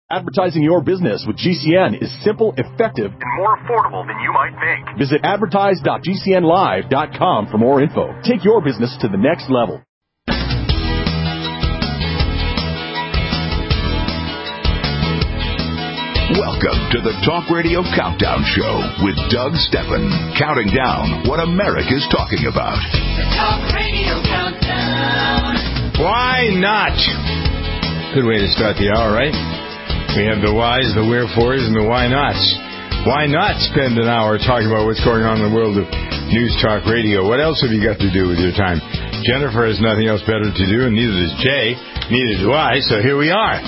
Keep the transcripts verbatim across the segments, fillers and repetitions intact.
Advertising your business with G C N is simple, effective, and more affordable than you might think. Visit advertise dot g c n live dot com for more info. Take your business to the next level. Welcome to the Talk Radio Countdown Show with Doug Steffen, counting down what America's talking about. The Talk Radio Countdown. Why not? Good way to start the hour, right? We have the whys, the wherefores, and the why nots. Why not spend an hour talking about what's going on in the world of News Talk Radio? What else have you got to do with your time? Jennifer has nothing else better to do, and neither does Jay, neither do I, so here we are.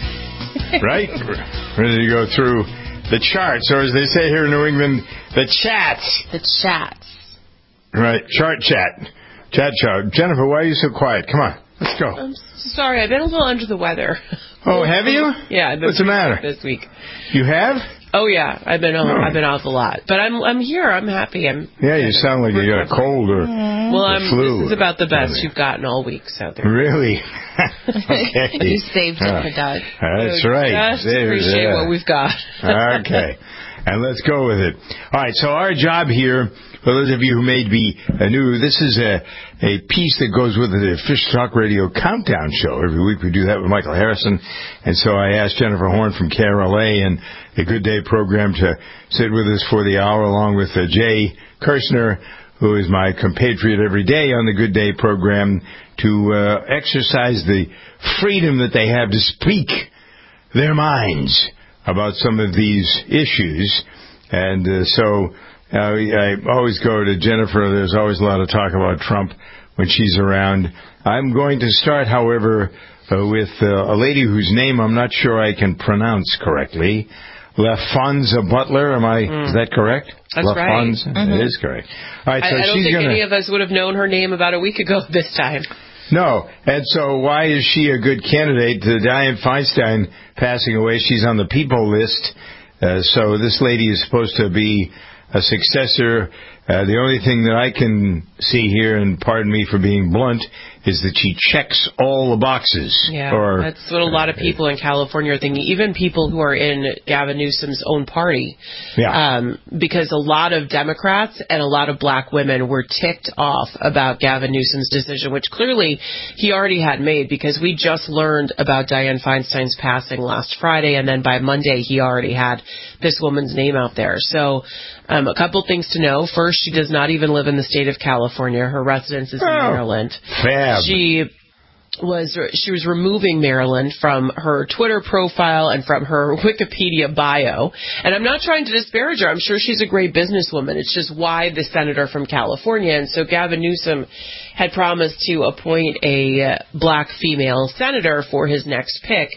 Right? Ready to go through the charts, or as they say here in New England, the chats. The chats. Right, chart chat. Chat chat. Jennifer, why are you so quiet? Come on, let's go. I'm sorry, I've been a little under the weather. Oh, have you? Yeah, I've been What's the matter this week? You have? Oh yeah, I've been oh. I've been off a lot, but I'm I'm here. I'm happy. I'm yeah. You sound like you got a cold or well. I'm. Flu. This is about the best you've gotten all week. So there. Really? Okay. You saved it for Doug. That's right. Just appreciate yeah. what we've got. Okay, and let's go with it. All right. So our job here, for those of you who may be new, this is a a piece that goes with the Fish Talk Radio Countdown Show. Every week we do that with Michael Harrison, and so I asked Jennifer Horn from K R L A and the Good Day program to sit with us for the hour, along with uh, Jay Kirshner, who is my compatriot every day on the Good Day program, to uh, exercise the freedom that they have to speak their minds about some of these issues. And uh, so uh, I always go to Jennifer. There's always a lot of talk about Trump when she's around. I'm going to start, however, uh, with uh, a lady whose name I'm not sure I can pronounce correctly. LaFonza Butler, am I? Mm. Is that correct? That's LaFonza? right. Mm-hmm. It is correct. All right, so I, I don't she's think gonna... any of us would have known her name about a week ago this time. No, and so why is she a good candidate? Uh, Dianne Feinstein passing away, she's on the people list, uh, so this lady is supposed to be a successor. Uh, the only thing that I can see here, and pardon me for being blunt, is that she checks all the boxes. Yeah, or, that's what a lot of people in California are thinking, even people who are in Gavin Newsom's own party. Yeah. Um, because a lot of Democrats and a lot of black women were ticked off about Gavin Newsom's decision, which clearly he already had made, because we just learned about Dianne Feinstein's passing last Friday, and then by Monday he already had this woman's name out there. So um, a couple things to know. First, she does not even live in the state of California. Her residence is in oh, Maryland. Fab. She was she was removing Maryland from her Twitter profile and from her Wikipedia bio. And I'm not trying to disparage her. I'm sure she's a great businesswoman. It's just why the senator from California. And so Gavin Newsom had promised to appoint a black female senator for his next pick.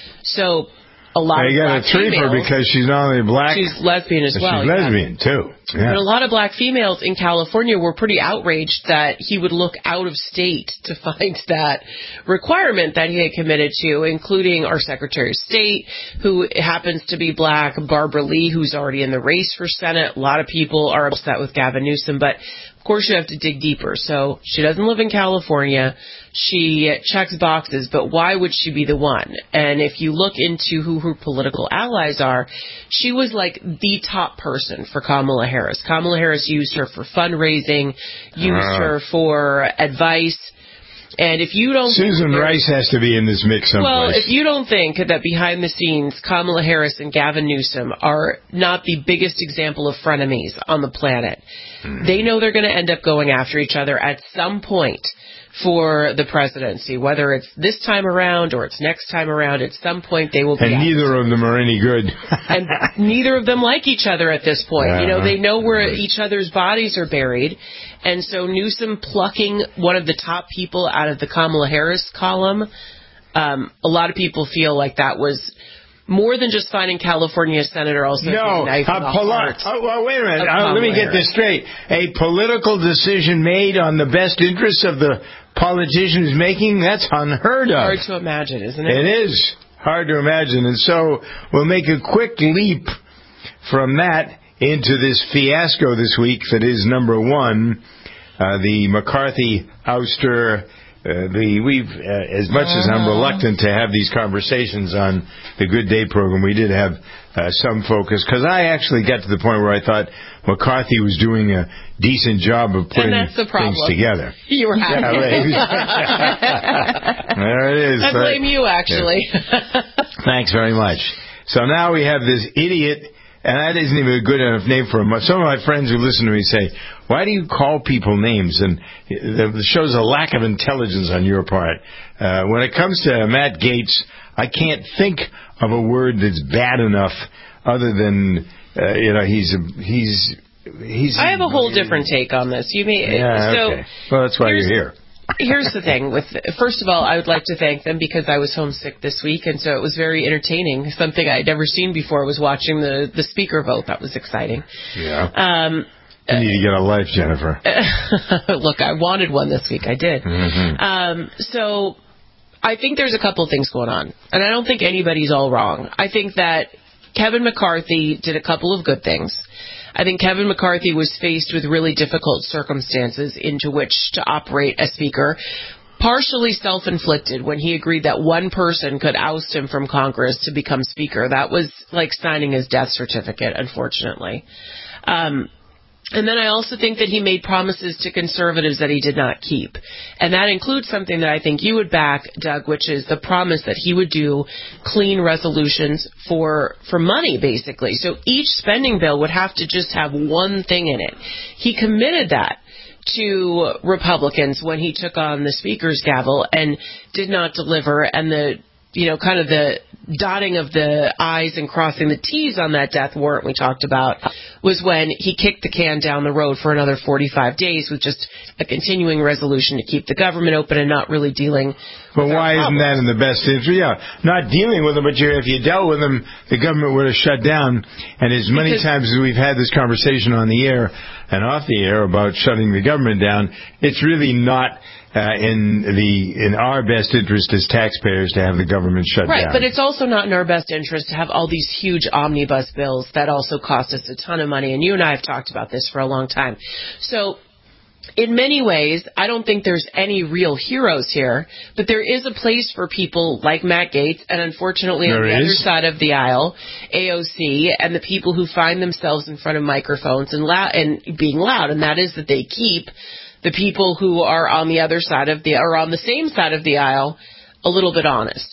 So a lot you of got black a treeper females, because she's not only black, she's lesbian as well. She's lesbian yeah. too. Yeah. But a lot of black females in California were pretty outraged that he would look out of state to find that requirement that he had committed to, including our Secretary of State, who happens to be black, Barbara Lee, who's already in the race for Senate. A lot of people are upset with Gavin Newsom, but of course you have to dig deeper. So she doesn't live in California. She checks boxes, but why would she be the one? And if you look into who her political allies are, she was like the top person for Kamala Harris. Kamala Harris used her for fundraising, used uh, her for advice. And if you don't... Susan Rice has to be in this mix someplace. Well, if you don't think that behind the scenes, Kamala Harris and Gavin Newsom are not the biggest example of frenemies on the planet, mm. they know they're going to end up going after each other at some point for the presidency, whether it's this time around or it's next time around. At some point they will be. And neither of them are any good. And neither of them like each other at this point. Uh-huh. You know, they know where each other's bodies are buried. And so Newsom plucking one of the top people out of the Kamala Harris column, um, a lot of people feel like that was more than just finding California senator, also no, a knife in the poli- heart. Oh, well, wait a minute. Uh, let me get this straight. A political decision made on the best interests of the politicians making, that's unheard of. Hard to imagine, isn't it? It is hard to imagine. And so we'll make a quick leap from that into this fiasco this week that is number one, uh, the McCarthy ouster, uh, the we've uh, as much as I'm reluctant to have these conversations on the Good Day program, we did have uh, some focus because I actually got to the point where I thought McCarthy was doing a decent job of putting and that's the problem. things together. You were happy. Yeah, there it is. I blame you, actually. Yeah. Thanks very much. So now we have this idiot. And that isn't even a good enough name for him. Some of my friends who listen to me say, why do you call people names? And it shows a lack of intelligence on your part. Uh, when it comes to Matt Gaetz, I can't think of a word that's bad enough other than, uh, you know, he's, a, he's, he's. I have a whole different take on this. You may, yeah, so okay. Well, that's why you're here. Here's the thing. With first of all, I would like to thank them because I was homesick this week, and so it was very entertaining. Something I'd never seen before was watching the, the speaker vote. That was exciting. Yeah. Um, you need to get a life, Jennifer. Look, I wanted one this week. I did. Mm-hmm. Um, so I think there's a couple of things going on, and I don't think anybody's all wrong. I think that Kevin McCarthy did a couple of good things. I think Kevin McCarthy was faced with really difficult circumstances into which to operate as Speaker, partially self-inflicted when he agreed that one person could oust him from Congress to become Speaker. That was like signing his death certificate, unfortunately. Um, And then I also think that he made promises to conservatives that he did not keep. And that includes something that I think you would back, Doug, which is the promise that he would do clean resolutions for for money, basically. So each spending bill would have to just have one thing in it. He committed that to Republicans when he took on the Speaker's gavel and did not deliver. And the, you know, kind of the dotting of the I's and crossing the T's on that death warrant we talked about was when he kicked the can down the road for another forty-five days with just a continuing resolution to keep the government open and not really dealing But with why our isn't that in the best interest? Yeah, not dealing with them, but you, if you dealt with them, the government would have shut down. And as many Because, times as we've had this conversation on the air and off the air about shutting the government down, it's really not Uh, in the in our best interest as taxpayers to have the government shut right, down. but it's also not in our best interest to have all these huge omnibus bills that also cost us a ton of money. And you and I have talked about this for a long time. So in many ways, I don't think there's any real heroes here, but there is a place for people like Matt Gaetz and unfortunately there on the is. other side of the aisle, A O C, and the people who find themselves in front of microphones and, loud, and being loud, and that is that they keep the people who are on the other side of the, or on the same side of the aisle, a little bit honest.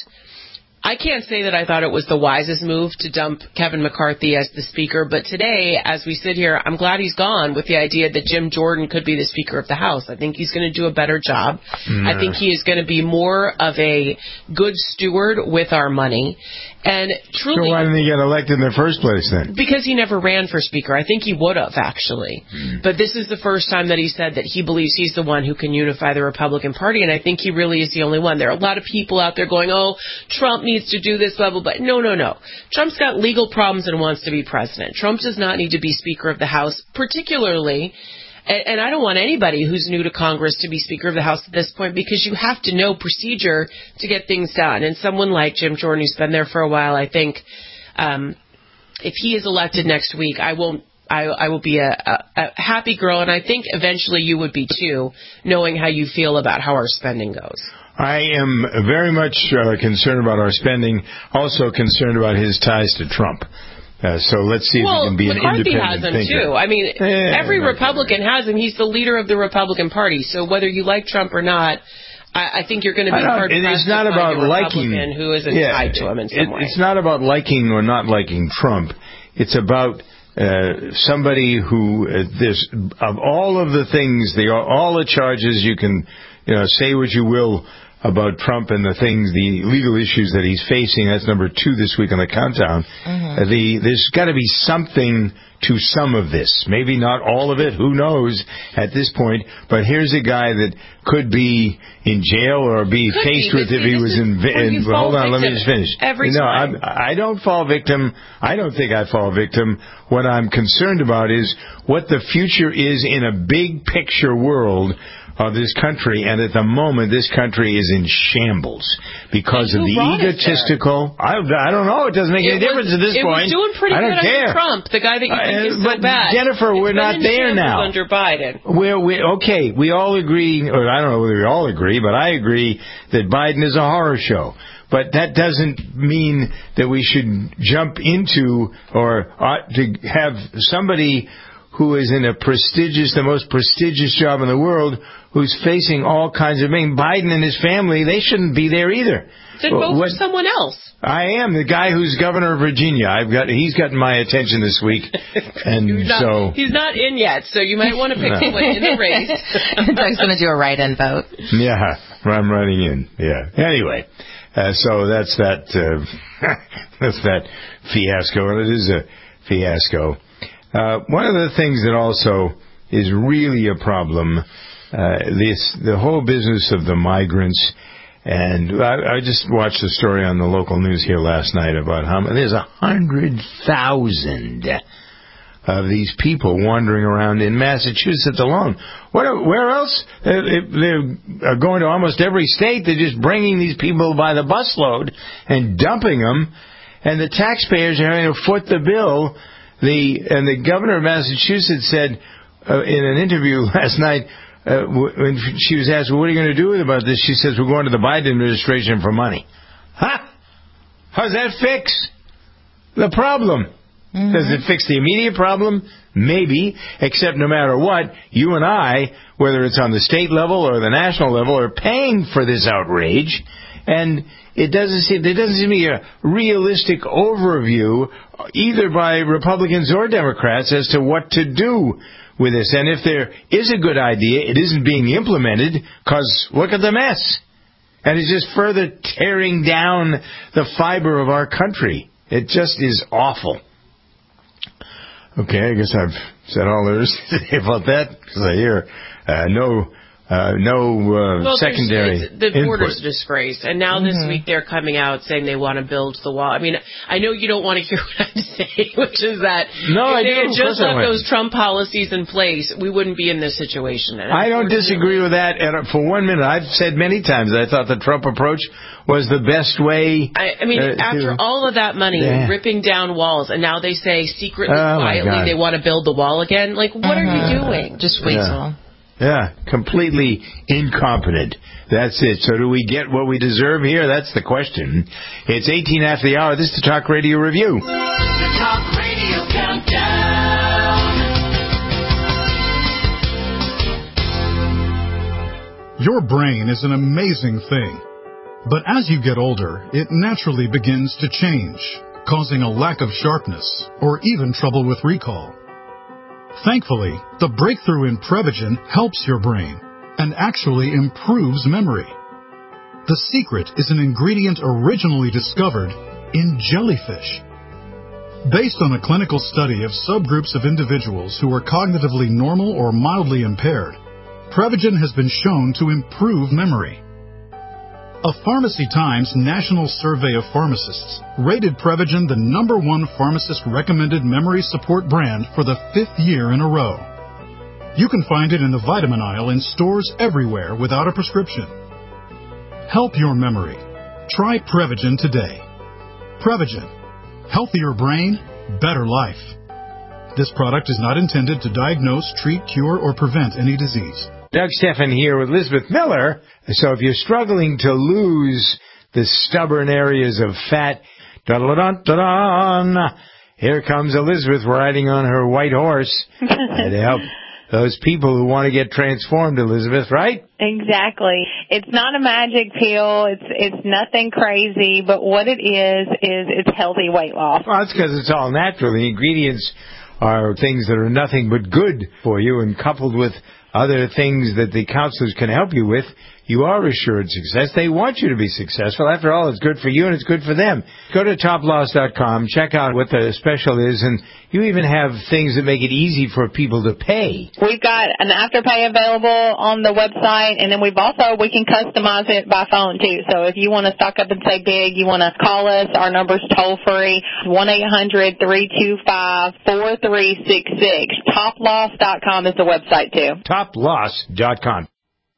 I can't say that I thought it was the wisest move to dump Kevin McCarthy as the Speaker, but today, as we sit here, I'm glad he's gone with the idea that Jim Jordan could be the Speaker of the House. I think he's going to do a better job. Nah. I think he is going to be more of a good steward with our money. And truly, so why didn't he get elected in the first place then? Because he never ran for Speaker. I think he would have, actually. Mm. But this is the first time that he said that he believes he's the one who can unify the Republican Party, and I think he really is the only one. There are a lot of people out there going, oh, Trump needs to do this level, but no, no, no. Trump's got legal problems and wants to be president. Trump does not need to be Speaker of the House, particularly... And I don't want anybody who's new to Congress to be Speaker of the House at this point because you have to know procedure to get things done. And someone like Jim Jordan, who's been there for a while, I think um, if he is elected next week, I won't. I, I will be a, a, a happy girl, and I think eventually you would be too, knowing how you feel about how our spending goes. I am very much uh, concerned about our spending, also concerned about his ties to Trump. Uh, so let's see well, if he can be McCarthy an independent has him thinker. too. I mean, yeah, every no, Republican no. has him. He's the leader of the Republican Party. So whether you like Trump or not, I, I think you're going to be hard pressed It's not to about find a liking Republican who isn't yeah, tied to him in some it, way. It's not about liking or not liking Trump. It's about uh, somebody who uh, this of all of the things, the all the charges you can, you know, say what you will about Trump and the things, the legal issues that he's facing. That's number two this week on the countdown. Mm-hmm. Uh, the, there's got to be something to some of this. Maybe not all of it. Who knows at this point? But here's a guy that could be in jail or be could faced be, with if he was in. in well, hold on, let me just finish. Every no, time. I'm, I don't fall victim. I don't think I fall victim. What I'm concerned about is what the future is in a big picture world of this country, and at the moment, this country is in shambles because of the egotistical. I, I don't know. It doesn't make any difference at this it point. It was doing pretty I don't good care. under Trump, the guy that you think uh, is but so bad. Jennifer, it's we're not there now. Under Biden, we're, we okay. We all agree, or I don't know whether we all agree, but I agree that Biden is a horror show. But that doesn't mean that we should jump into or ought to have somebody who is in a prestigious, the most prestigious job in the world, who's facing all kinds of things. Biden and his family, they shouldn't be there either. Then vote for someone else. I am the guy who's governor of Virginia. I've got he's gotten my attention this week, and not, so he's not in yet. So you might want to pick no. someone in the race. Doug's going to do a write-in vote. Yeah, I'm running in. Yeah. Anyway, uh, so that's that. Uh, that's that fiasco, and it is a fiasco. Uh, one of the things that also is really a problem, uh, this the whole business of the migrants. And I, I just watched a story on the local news here last night about how there's a hundred thousand of these people wandering around in Massachusetts alone. What? Where else? They're going to almost every state. They're just bringing these people by the busload and dumping them, and the taxpayers are having to foot the bill. The and the governor of Massachusetts said uh, in an interview last night. Uh, when she was asked, well, what are you going to do about this? She says, we're going to the Biden administration for money. Huh? How does that fix the problem? Mm-hmm. Does it fix the immediate problem? Maybe, except no matter what, you and I, whether it's on the state level or the national level, are paying for this outrage. And it doesn't seem, there doesn't seem to be a realistic overview, either by Republicans or Democrats, as to what to do with this. And if there is a good idea, it isn't being implemented, because look at the mess. And it's just further tearing down the fiber of our country. It just is awful. Okay, I guess I've said all there is to say about that, because I hear uh, no... Uh, no uh, well, secondary the border's input. a disgrace. And now mm-hmm. this week they're coming out saying they want to build the wall. I mean, I know you don't want to hear what I'm saying, which is that no, if I they do, had just left I those Trump policies in place, we wouldn't be in this situation. And I don't disagree with that and for one minute. I've said many times that I thought the Trump approach was the best way. I, I mean, uh, after to, all of that money, yeah. ripping down walls, and now they say secretly, oh quietly, they want to build the wall again. Like, what mm-hmm. are you doing? Just wait yeah. till. Yeah, completely incompetent. That's it. So do we get what we deserve here? That's the question. It's eighteen after the hour. This is the Talk Radio Review. The Talk Radio Countdown. Your brain is an amazing thing. But as you get older, it naturally begins to change, causing a lack of sharpness or even trouble with recall. Thankfully, the breakthrough in Prevagen helps your brain and actually improves memory. The secret is an ingredient originally discovered in jellyfish. Based on a clinical study of subgroups of individuals who are cognitively normal or mildly impaired, Prevagen has been shown to improve memory. A Pharmacy Times national survey of pharmacists rated Prevagen the number one pharmacist-recommended memory support brand for the fifth year in a row. You can find it in the vitamin aisle in stores everywhere without a prescription. Help your memory. Try Prevagen today. Prevagen. Healthier brain, better life. This product is not intended to diagnose, treat, cure, or prevent any disease. Doug Stephan here with Elizabeth Miller. So if you're struggling to lose the stubborn areas of fat, da-da-da-da-da, here comes Elizabeth riding on her white horse to help those people who want to get transformed, Elizabeth, right? Exactly. It's not a magic pill. It's it's nothing crazy, but what it is, is it's healthy weight loss. Well, that's because it's all natural. The ingredients are things that are nothing but good for you, and coupled with other things that the counselors can help you with, you are assured success. They want you to be successful. After all, it's good for you and it's good for them. Go to top loss dot com, check out what the special is, and you even have things that make it easy for people to pay. We've got an Afterpay available on the website, and then we've also, we can customize it by phone too. So if you want to stock up and say big, you want to call us, our number's toll free, one eight hundred three two five four three six six. top loss dot com is the website too. top loss dot com.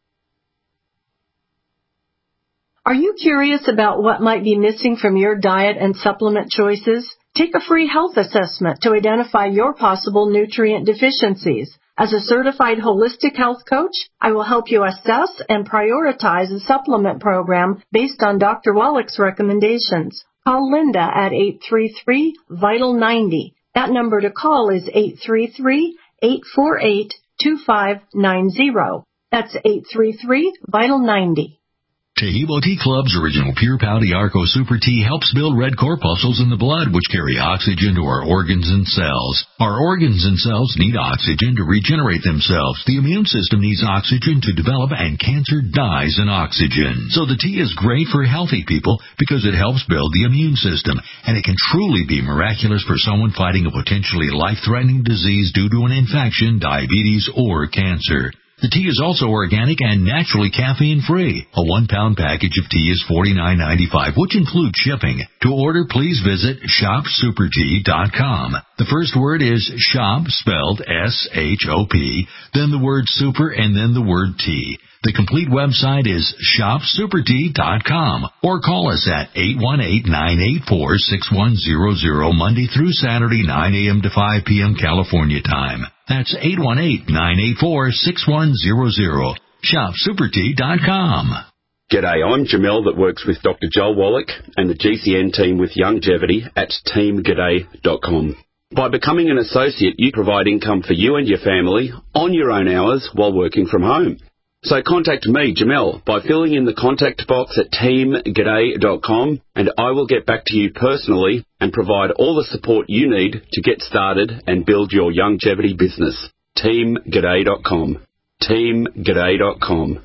Are you curious about what might be missing from your diet and supplement choices? Take a free health assessment to identify your possible nutrient deficiencies. As a certified holistic health coach, I will help you assess and prioritize a supplement program based on Doctor Wallach's recommendations. Call Linda at eight three three, vital ninety. That number to call is eight three three, eight four eight, two five nine zero. That's eight three three, vital ninety. Taheebo Tea Club's original Pure Pouty Arco Super Tea helps build red corpuscles in the blood, which carry oxygen to our organs and cells. Our organs and cells need oxygen to regenerate themselves. The immune system needs oxygen to develop, and cancer dies in oxygen. So the tea is great for healthy people because it helps build the immune system, and it can truly be miraculous for someone fighting a potentially life-threatening disease due to an infection, diabetes, or cancer. The tea is also organic and naturally caffeine-free. A one-pound package of tea is forty-nine ninety-five, which includes shipping. To order, please visit shop super tea dot com. The first word is shop, spelled S H O P, then the word super, and then the word tea. The complete website is shop super tea dot com, or call us at eight one eight, nine eight four, six one zero zero Monday through Saturday, nine a.m. to five p.m. California time. That's eight one eight, nine eight four, six one zero zero. shop super tea dot com. G'day, I'm Jamel that works with Doctor Joel Wallach and the G C N team with Longevity at team g'day dot com. By becoming an associate, you provide income for you and your family on your own hours while working from home. So contact me, Jamel, by filling in the contact box at team g'day dot com, and I will get back to you personally and provide all the support you need to get started and build your longevity business. team g'day dot com. team g'day dot com.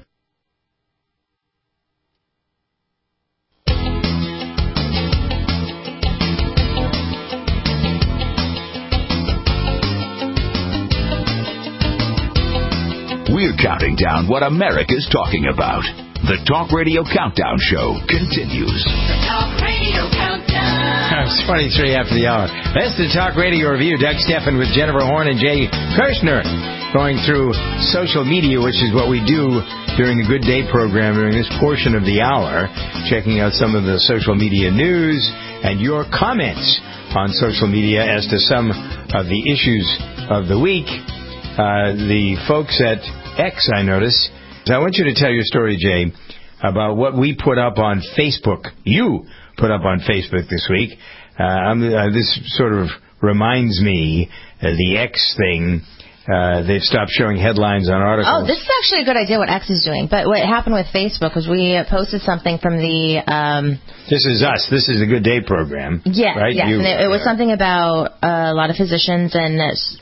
We're counting down what America's talking about. The Talk Radio Countdown Show continues. The Talk Radio Countdown. It's twenty-three after the hour. That's the Talk Radio Review. Doug Steffen with Jennifer Horn and Jay Kirshner going through social media, which is what we do during the Good Day program during this portion of the hour, checking out some of the social media news and your comments on social media as to some of the issues of the week. Uh, the folks at X, I notice. I want you to tell your story, Jay, about what we put up on Facebook. You put up on Facebook this week. Uh, I'm, uh, this sort of reminds me of the X thing. Uh, they've stopped showing headlines on articles. Oh, this is actually a good idea what X is doing. But what happened with Facebook was we posted something from the... Um, this is us. This is the Good Day program. Yeah, right? yes. You, and it, it was something about uh, a lot of physicians and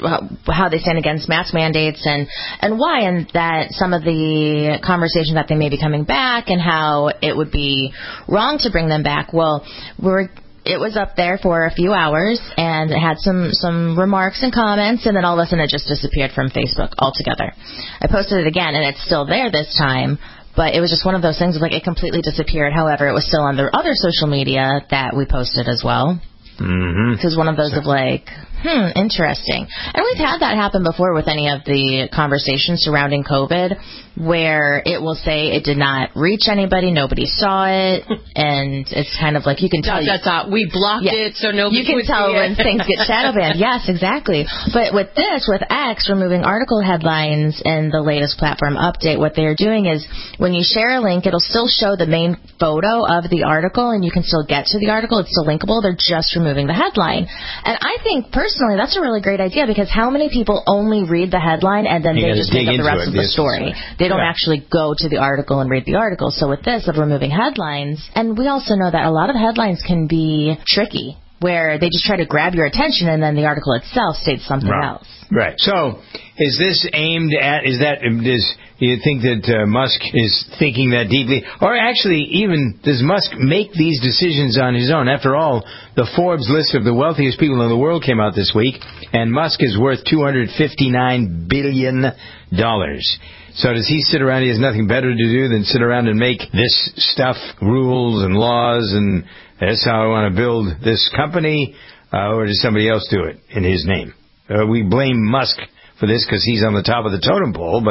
how they stand against mask mandates and, and why, and that some of the conversation that they may be coming back and how it would be wrong to bring them back. Well, we're... It was up there for a few hours, and it had some, some remarks and comments, and then all of a sudden it just disappeared from Facebook altogether. I posted it again, and it's still there this time, but it was just one of those things of like it completely disappeared. However, it was still on the other social media that we posted as well. Mm-hmm. It was one of those of like, hmm, interesting. And we've had that happen before with any of the conversations surrounding COVID, where it will say it did not reach anybody, nobody saw it, and it's kind of like you can tell. That's you, we blocked yeah, it, so nobody. You can would tell see when it. things get shadow banned. Yes, exactly. But with this, with X removing article headlines in the latest platform update, what they're doing is when you share a link, it'll still show the main photo of the article, and you can still get to the article. It's still linkable. They're just removing the headline, and I think personally that's a really great idea because how many people only read the headline and then you they just make up the rest it, of the story? They don't yeah. actually go to the article and read the article. So with this, of removing headlines, and we also know that a lot of headlines can be tricky, where they just try to grab your attention and then the article itself states something right. else. Right. So, is this aimed at, is that, is, do you think that uh, Musk is thinking that deeply? Or actually, even, does Musk make these decisions on his own? After all, the Forbes list of the wealthiest people in the world came out this week, and Musk is worth two hundred fifty-nine billion dollars. So does he sit around, he has nothing better to do than sit around and make this stuff, rules and laws, and that's how I want to build this company, uh, or does somebody else do it in his name? Uh, we blame Musk for this because he's on the top of the totem pole, but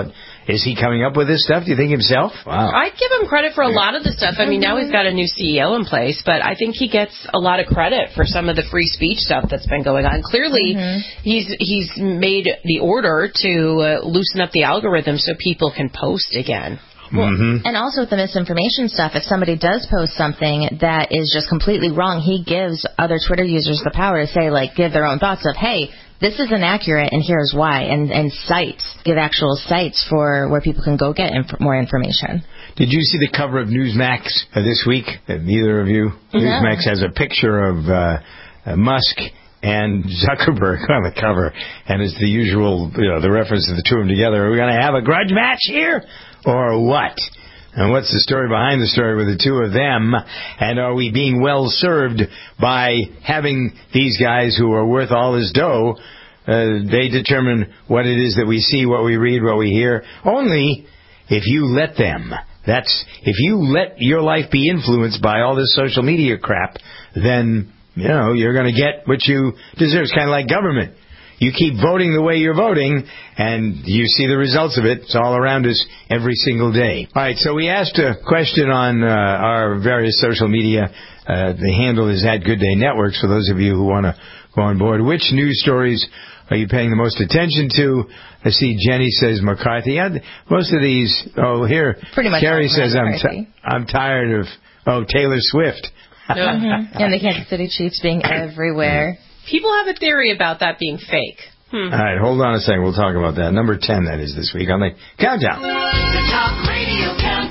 Is he coming up with this stuff, do you think, himself? Wow. I'd give him credit for a lot of the stuff. I mean, now he's got a new C E O in place, but I think he gets a lot of credit for some of the free speech stuff that's been going on. Clearly, mm-hmm. he's he's made the order to uh, loosen up the algorithm so people can post again. Well, mm-hmm. And also with the misinformation stuff, if somebody does post something that is just completely wrong, he gives other Twitter users the power to say, like, give their own thoughts of, hey, this is inaccurate and here's why, and, and sites, give actual sites for where people can go get inf- more information. Did you see the cover of Newsmax uh, this week? Uh, neither of you? No. Newsmax has a picture of uh, uh, Musk and Zuckerberg on the cover, and it's the usual, you know, the reference to the two of them together. Are we going to have a grudge match here, or what? And what's the story behind the story with the two of them? And are we being well served by having these guys who are worth all this dough? Uh, they determine what it is that we see, what we read, what we hear. Only if you let them. That's if you let your life be influenced by all this social media crap, then, you know, you're going to get what you deserve. It's kind of like government. You keep voting the way you're voting, and you see the results of it. It's all around us every single day. All right, so we asked a question on uh, our various social media. Uh, the handle is at Good Day Networks, for those of you who want to go on board. Which news stories are you paying the most attention to? I see Jenny says McCarthy. Yeah, most of these, oh, here. Pretty much. Carrie says, I'm, t- I'm tired of, oh, Taylor Swift. mm-hmm. And the Kansas City Chiefs being everywhere. People have a theory about that being fake. Hmm. All right, hold on a second. We'll talk about that. Number ten, that is, this week on the Countdown. The Talk Radio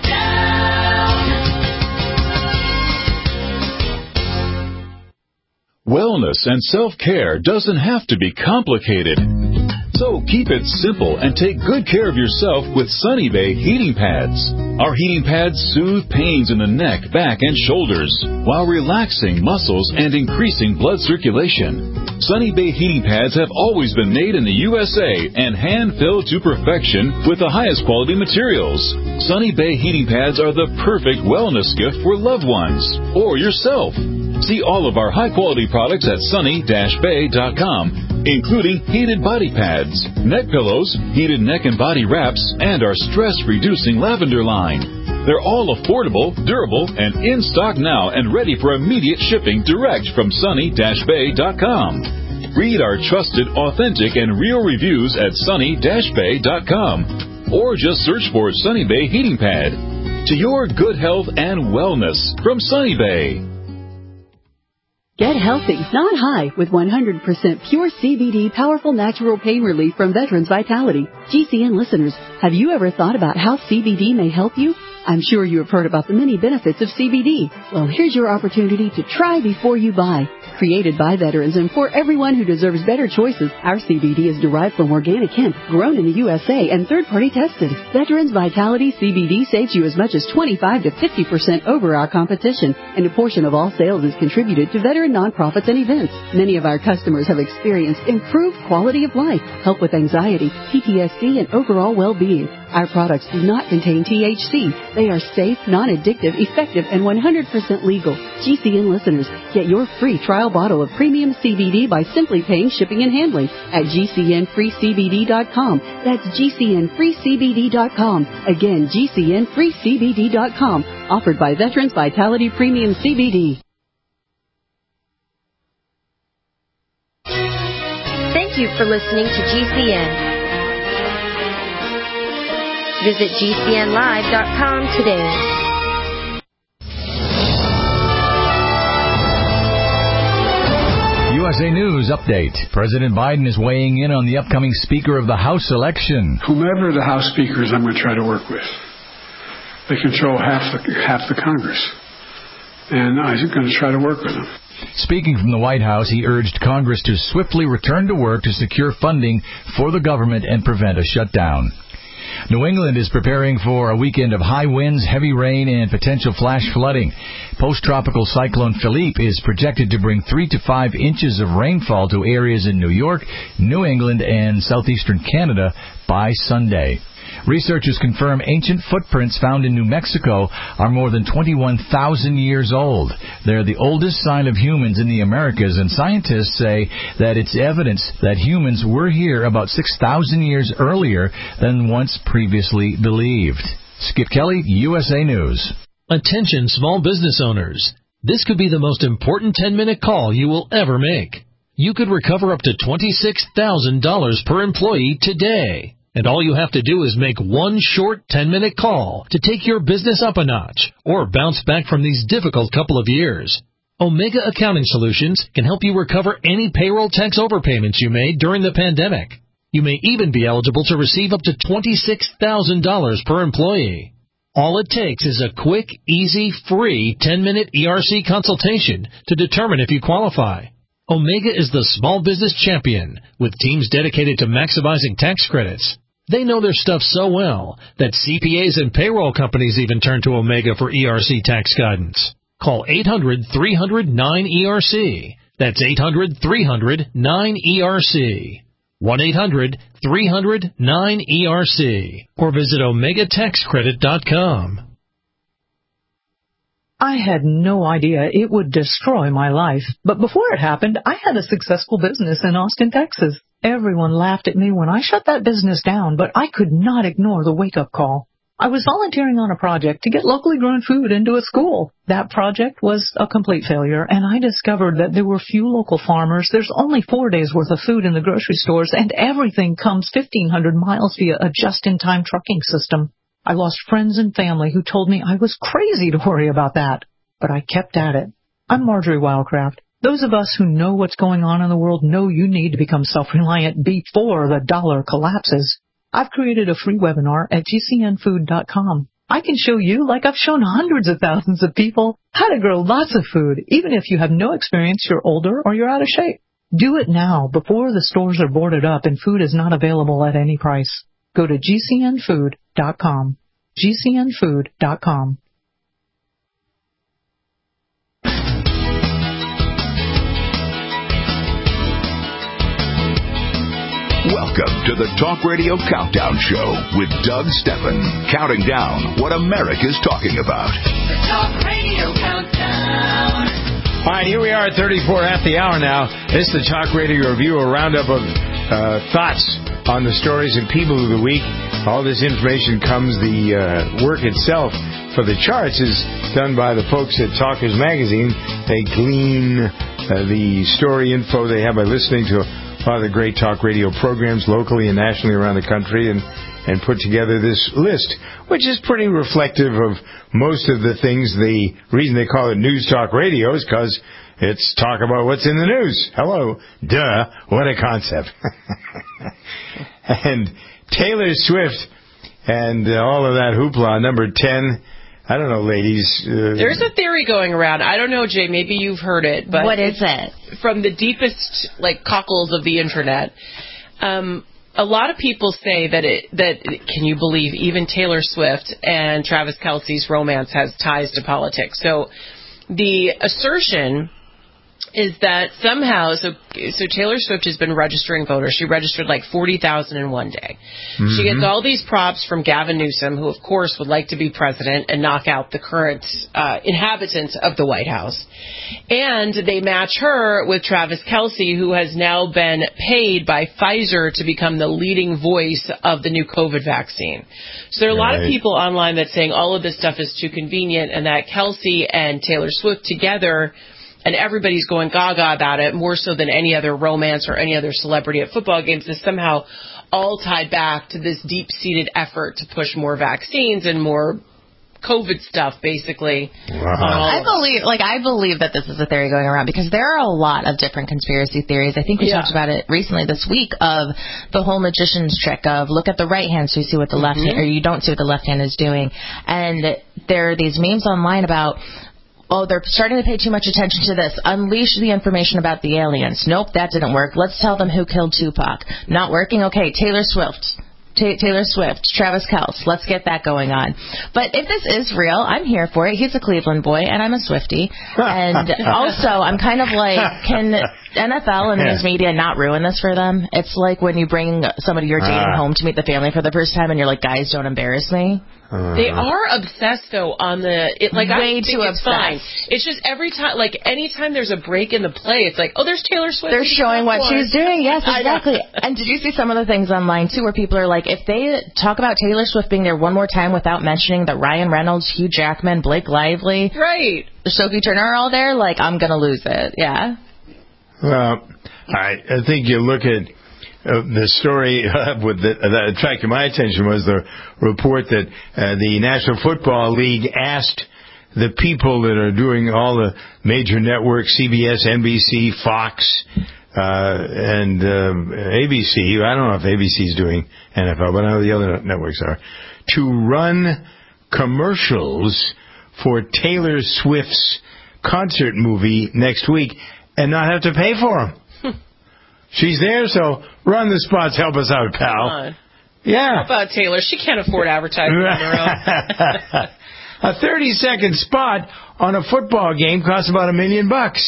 Countdown. Wellness and self-care doesn't have to be complicated. So keep it simple and take good care of yourself with Sunny Bay heating pads. Our heating pads soothe pains in the neck, back, and shoulders while relaxing muscles and increasing blood circulation. Sunny Bay heating pads have always been made in the U S A and hand-filled to perfection with the highest quality materials. Sunny Bay heating pads are the perfect wellness gift for loved ones or yourself. See all of our high-quality products at sunny dash bay dot com, including heated body pads, neck pillows, heated neck and body wraps, and our stress-reducing lavender line. They're all affordable, durable, and in stock now and ready for immediate shipping direct from sunny dash bay dot com. Read our trusted, authentic, and real reviews at sunny dash bay dot com, or just search for Sunny Bay Heating Pad. To your good health and wellness from Sunny Bay. Get healthy, not high, with one hundred percent pure C B D powerful natural pain relief from Veterans Vitality. G C N listeners, have you ever thought about how C B D may help you? I'm sure you have heard about the many benefits of C B D. Well, here's your opportunity to try before you buy. Created by veterans and for everyone who deserves better choices, our C B D is derived from organic hemp, grown in the U S A and third-party tested. Veterans Vitality C B D saves you as much as twenty-five to fifty percent over our competition, and a portion of all sales is contributed to veteran nonprofits and events. Many of our customers have experienced improved quality of life, help with anxiety, P T S D, and overall well-being. Our products do not contain T H C. They are safe, non-addictive, effective, and one hundred percent legal. G C N listeners, get your free trial bottle of premium C B D by simply paying shipping and handling at G C N free C B D dot com. That's G C N free C B D dot com. Again, G C N free C B D dot com. Offered by Veterans Vitality Premium C B D. Thank you for listening to G C N. Visit G C N live dot com today. U S A News Update. President Biden is weighing in on the upcoming Speaker of the House election. Whomever the House Speaker is, I'm going to try to work with. They control half the, half the Congress. And I'm going to try to work with them. Speaking from the White House, he urged Congress to swiftly return to work to secure funding for the government and prevent a shutdown. New England is preparing for a weekend of high winds, heavy rain, and potential flash flooding. Post-tropical cyclone Philippe is projected to bring three to five inches of rainfall to areas in New York, New England, and southeastern Canada by Sunday. Researchers confirm ancient footprints found in New Mexico are more than twenty-one thousand years old. They're the oldest sign of humans in the Americas, and scientists say that it's evidence that humans were here about six thousand years earlier than once previously believed. Skip Kelly, U S A News. Attention small business owners. This could be the most important ten-minute call you will ever make. You could recover up to twenty-six thousand dollars per employee today. And all you have to do is make one short ten-minute call to take your business up a notch or bounce back from these difficult couple of years. Omega Accounting Solutions can help you recover any payroll tax overpayments you made during the pandemic. You may even be eligible to receive up to twenty-six thousand dollars per employee. All it takes is a quick, easy, free ten-minute E R C consultation to determine if you qualify. Omega is the small business champion with teams dedicated to maximizing tax credits. They know their stuff so well that C P As and payroll companies even turn to Omega for E R C tax guidance. Call eight hundred, three hundred, nine E R C. That's eight hundred, three hundred, nine E R C. one eight hundred, three hundred, nine E R C. Or visit omega tax credit dot com. I had no idea it would destroy my life. But before it happened, I had a successful business in Austin, Texas. Everyone laughed at me when I shut that business down, but I could not ignore the wake-up call. I was volunteering on a project to get locally grown food into a school. That project was a complete failure, and I discovered that there were few local farmers. There's only four days' worth of food in the grocery stores, and everything comes fifteen hundred miles via a just-in-time trucking system. I lost friends and family who told me I was crazy to worry about that, but I kept at it. I'm Marjorie Wildcraft. Those of us who know what's going on in the world know you need to become self-reliant before the dollar collapses. I've created a free webinar at G C N food dot com. I can show you, like I've shown hundreds of thousands of people, how to grow lots of food, even if you have no experience, you're older, or you're out of shape. Do it now, before the stores are boarded up and food is not available at any price. Go to G C N food dot com. G C N food dot com. Welcome to the Talk Radio Countdown Show with Doug Steffen, counting down what America's talking about. The Talk Radio Countdown. All right, here we are at thirty-four, half the hour now. This is the Talk Radio Review, a roundup of uh, thoughts on the stories and people of the week. All this information comes, the uh, work itself for the charts is done by the folks at Talkers Magazine. They glean uh, the story info they have by listening to a lot of the great talk radio programs locally and nationally around the country, and, and put together this list, which is pretty reflective of most of the things. The reason they call it News Talk Radio is because it's talk about what's in the news. Hello. Duh. What a concept. And Taylor Swift and uh, all of that hoopla, number ten. I don't know, ladies. Uh, There's a theory going around. I don't know, Jay. Maybe you've heard it. But what is it? From the deepest, like, cockles of the internet. Um, a lot of people say that it, that can you believe even Taylor Swift and Travis Kelce's romance has ties to politics. So the assertion is that somehow, so so Taylor Swift has been registering voters. She registered like forty thousand in one day. Mm-hmm. She gets all these props from Gavin Newsom, who, of course, would like to be president and knock out the current uh, inhabitants of the White House. And they match her with Travis Kelce, who has now been paid by Pfizer to become the leading voice of the new COVID vaccine. So there are a lot right. of people online that saying all of this stuff is too convenient and that Kelce and Taylor Swift together, and everybody's going gaga about it, more so than any other romance or any other celebrity at football games, is somehow all tied back to this deep-seated effort to push more vaccines and more COVID stuff, basically. Wow. I believe, like, I believe that this is a theory going around because there are a lot of different conspiracy theories. I think we yeah. talked about it recently this week of the whole magician's trick of look at the right hand so you see what the left mm-hmm. hand, or you don't see what the left hand is doing. And there are these memes online about, oh, they're starting to pay too much attention to this. Unleash the information about the aliens. Nope, that didn't work. Let's tell them who killed Tupac. Not working? Okay, Taylor Swift. Ta- Taylor Swift, Travis Kelce. Let's get that going on. But if this is real, I'm here for it. He's a Cleveland boy, and I'm a Swiftie. And also, I'm kind of like, can N F L and news media not ruin this for them? It's like when you bring somebody you're dating uh, home to meet the family for the first time, and you're like, guys, don't embarrass me. Uh, they are obsessed, though, on the... It, like, Way I think too it's obsessed. fine. It's just every time, like, anytime there's a break in the play, it's like, oh, there's Taylor Swift. They're showing what she's doing. Yes, exactly. And did you see some of the things online, too, where people are like, if they talk about Taylor Swift being there one more time without mentioning that Ryan Reynolds, Hugh Jackman, Blake Lively, right, Sophie Turner are all there, like, I'm going to lose it. Yeah. Well, I, I think you look at... Uh, the story uh, with the, uh, that attracted my attention was the report that uh, the National Football League asked the people that are doing all the major networks, C B S, N B C, Fox, uh, and um, A B C, I don't know if A B C is doing N F L, but I know the other networks are, to run commercials for Taylor Swift's concert movie next week and not have to pay for them. She's there, so run the spots. Help us out, pal. Come on. Yeah. How about Taylor? She can't afford advertising on her own. A thirty-second spot on a football game costs about a million bucks.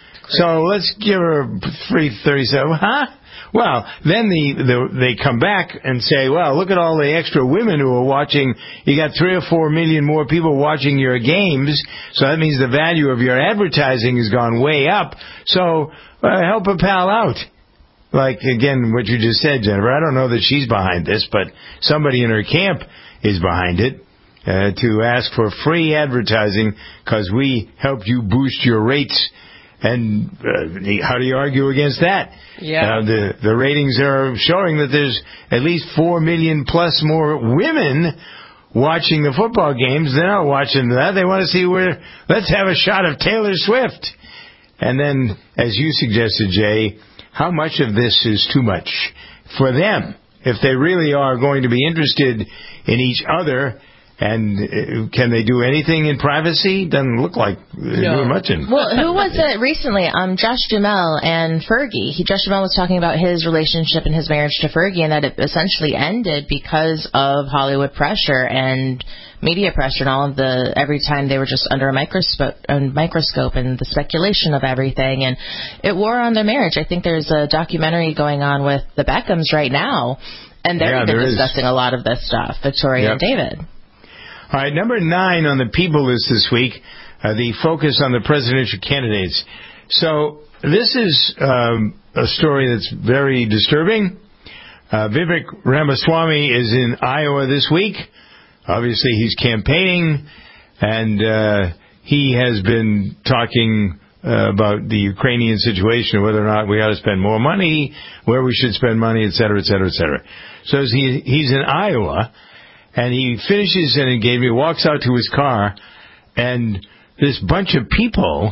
So let's give her a free thirty-seven. Huh? Well, then the, the they come back and say, well, look at all the extra women who are watching. You got three or four million more people watching your games, so that means the value of your advertising has gone way up. So uh, help a pal out. Like, again, what you just said, Jennifer, I don't know that she's behind this, but somebody in her camp is behind it uh, to ask for free advertising because we helped you boost your rates. And uh, how do you argue against that? Yeah. Uh, the, the ratings are showing that there's at least four million plus more women watching the football games. They're not watching that. They want to see where, let's have a shot of Taylor Swift. And then, as you suggested, Jay, how much of this is too much for them? If they really are going to be interested in each other, and uh, can they do anything in privacy? Doesn't look like they're no. doing much in Well, who was it recently? Um, Josh Duhamel and Fergie. He, Josh Duhamel was talking about his relationship and his marriage to Fergie, and that it essentially ended because of Hollywood pressure and media pressure and all of the, every time they were just under a microscope, a microscope and the speculation of everything, and it wore on their marriage. I think there's a documentary going on with the Beckhams right now, and they're yeah, even there discussing is. a lot of this stuff, Victoria Yep. and David. All right, number nine on the People list this week, uh, the focus on the presidential candidates. So this is um, a story that's very disturbing. Uh, Vivek Ramaswamy is in Iowa this week. Obviously, he's campaigning, and uh, he has been talking uh, about the Ukrainian situation, whether or not we ought to spend more money, where we should spend money, et cetera, et cetera, et cetera. So as he, he's in Iowa, and he finishes an engagement, walks out to his car, and this bunch of people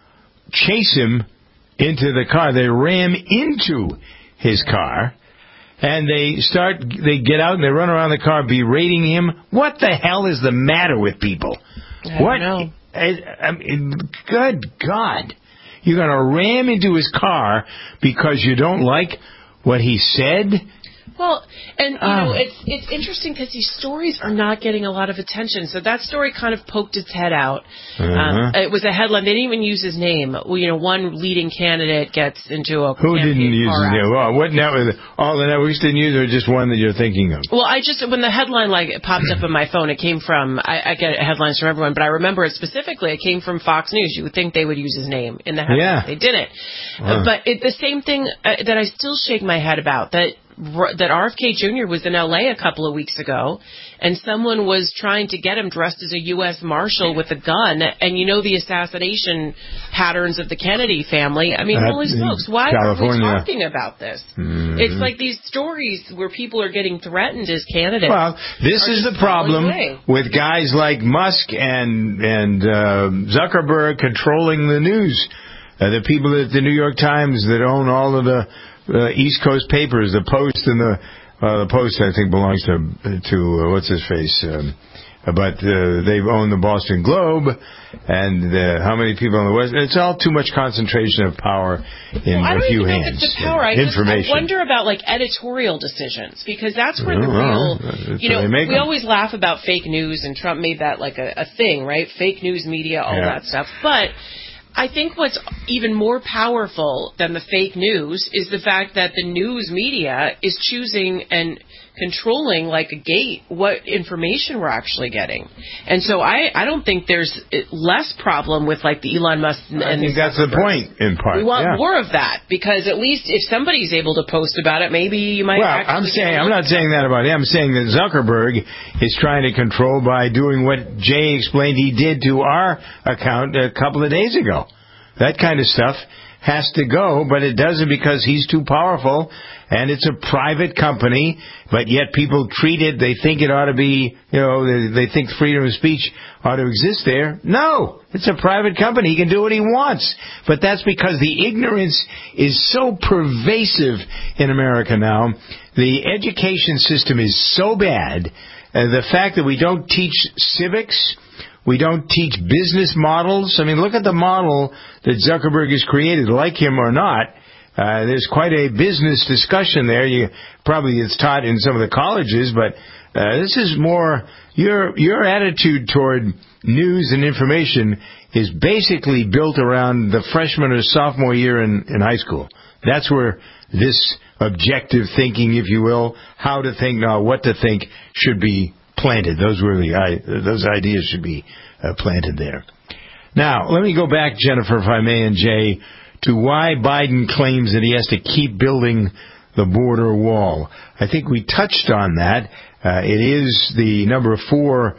chase him into the car. They ram into his car. And they start, they get out and they run around the car berating him. What the hell is the matter with people? I what? don't know. I, I mean, good God. You're going to ram into his car because you don't like what he said? Well, and, you Oh. know, it's it's interesting because these stories are not getting a lot of attention. So that story kind of poked its head out. Uh-huh. Um, it was a headline. They didn't even use his name. Well, you know, one leading candidate gets into a Who didn't campaign use car his name? Well, what network? All the networks didn't use, or just one that you're thinking of? Well, I just, when the headline like popped up on my phone, it came from, I, I get headlines from everyone, but I remember it specifically. It came from Fox News. You would think they would use his name in the headline. Yeah. They didn't. Wow. Uh, but it, the same thing uh, that I still shake my head about, that that R F K Junior was in L A a couple of weeks ago, and someone was trying to get him dressed as a U S Marshal with a gun, and you know the assassination patterns of the Kennedy family. I mean, That holy in smokes, why California. are we talking about this? Mhm. It's like these stories where people are getting threatened as candidates. Well, this are is just the problem falling away. with guys like Musk and and uh, Zuckerberg controlling the news. Uh, the people at the New York Times that own all of the uh, East Coast papers, the Post and the uh, the Post, I think, belongs to to uh, what's his face, um, but uh, they've owned the Boston Globe, and uh, how many people in the West? It's all too much concentration of power in well, a few hands. I don't even know hands. if it's the power. I, just, I information. wonder about like editorial decisions, because that's where the Oh, real, well, you know, we them. always laugh about fake news, and Trump made that like a, a thing, right? Fake news media, all yeah. that stuff. But I think what's even more powerful than the fake news is the fact that the news media is choosing and controlling like a gate what information we're actually getting. And so I, I don't think there's less problem with like the Elon Musk and, I and think that's the point in part. We want yeah. more of that, because at least if somebody's able to post about it, maybe you might well, actually... I'm saying I'm not saying that about him. I'm saying that Zuckerberg is trying to control by doing what Jay explained he did to our account a couple of days ago. That kind of stuff has to go, but it doesn't because he's too powerful, and it's a private company, but yet people treat it, they think it ought to be, you know, they, they think freedom of speech ought to exist there. No, it's a private company. He can do what he wants. But that's because the ignorance is so pervasive in America now. The education system is so bad. Uh, the fact that we don't teach civics, we don't teach business models. I mean, look at the model that Zuckerberg has created, like him or not. Uh, there's quite a business discussion there. You probably it's taught in some of the colleges, but uh, this is more your your attitude toward news and information is basically built around the freshman or sophomore year in, in high school. That's where this objective thinking, if you will, how to think, not what to think, should be planted. Those were the those ideas should be uh, planted there. Now, let me go back, Jennifer, if I may, and Jay, to why Biden claims that he has to keep building the border wall. I think we touched on that. Uh, it is the number four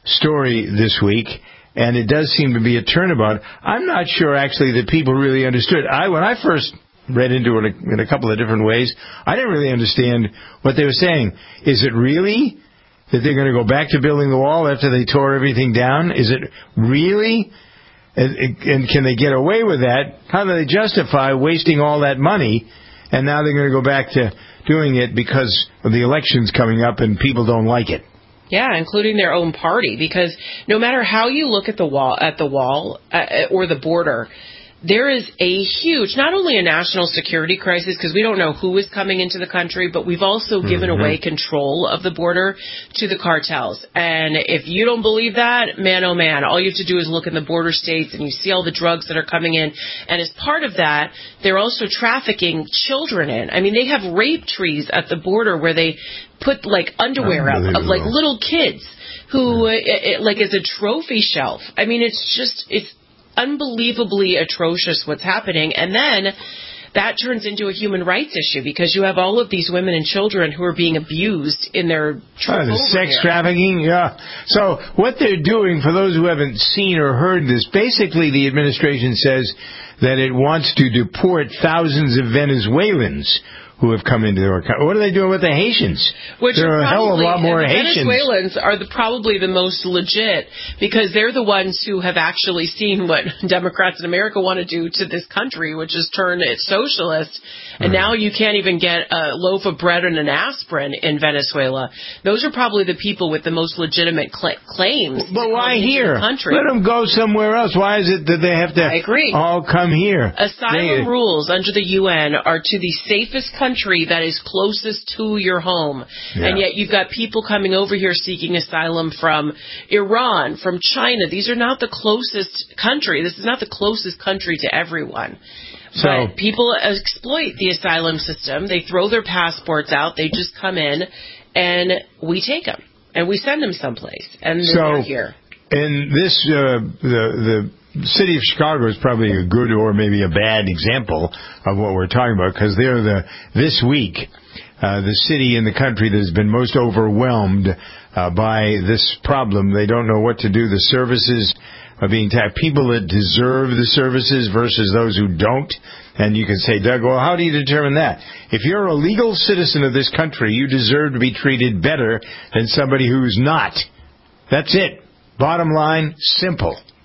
story this week, and it does seem to be a turnabout. I'm not sure, actually, that people really understood. I when I first read into it in a couple of different ways, I didn't really understand what they were saying. Is it really that they're going to go back to building the wall after they tore everything down? Is it really? And, and can they get away with that? How do they justify wasting all that money, and now they're going to go back to doing it because of the elections coming up and people don't like it? Yeah, including their own party, because no matter how you look at the wall, at the wall uh, or the border, there is a huge, not only a national security crisis, because we don't know who is coming into the country, but we've also given mm-hmm. away control of the border to the cartels. And if you don't believe that, man, oh man, all you have to do is look in the border states and you see all the drugs that are coming in. And as part of that, they're also trafficking children in. I mean, they have rape trees at the border where they put like underwear up of like little kids who, yeah. it, it, like as a trophy shelf. I mean, it's just, it's unbelievably atrocious what's happening. And then that turns into a human rights issue, because you have all of these women and children who are being abused in their trip oh, the sex here. trafficking. Yeah. So what they're doing, for those who haven't seen or heard this, basically the administration says that it wants to deport thousands of Venezuelans who have come into their country. What are they doing with the Haitians? Which there are, are probably, a hell of a lot more and the Haitians. Venezuelans are the, probably the most legit, because they're the ones who have actually seen what Democrats in America want to do to this country, which is turn it socialist. And mm. now you can't even get a loaf of bread and an aspirin in Venezuela. Those are probably the people with the most legitimate cl- claims. But why here? The Let them go somewhere else. Why is it that they have to I agree. all come here? Asylum they, rules under the U N are to the safest country country that is closest to your home. Yeah. And yet you've got people coming over here seeking asylum from Iran, from China. These are not the closest country. This is not the closest country to everyone. So, but people exploit the asylum system. They throw their passports out. They just come in, and we take them, and we send them someplace, and so, they're here. And this, uh, the the city of Chicago is probably a good or maybe a bad example of what we're talking about, because they're the this week uh, the city in the country that has been most overwhelmed uh, by this problem. They don't know what to do. The services are being tapped. People that deserve the services versus those who don't. And you can say, Doug, well, how do you determine that? If you're a legal citizen of this country, you deserve to be treated better than somebody who's not. That's it. Bottom line, simple.